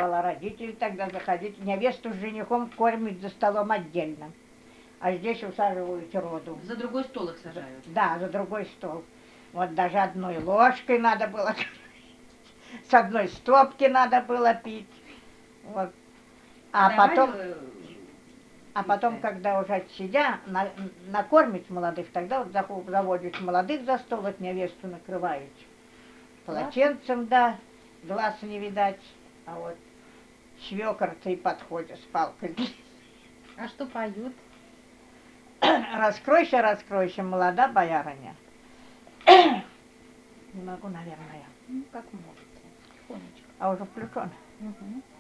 разрешала родители тогда заходить. Невесту с женихом кормят за столом отдельно. А здесь усаживают роду. За другой стол их сажают? Да, за другой стол. Вот даже одной ложкой надо было, с одной стопки надо было пить. Вот. А потом, когда уже от себя накормить молодых, тогда вот заводят молодых за стол, от невесту накрывают полотенцем, да, глаз не видать. А вот свекор-то и подходит с палкой. А что поют? Раскройся, раскройся, молода боярыня. Не могу, наверное. Ну, как можете. Тихонечко. А уже включен. Угу.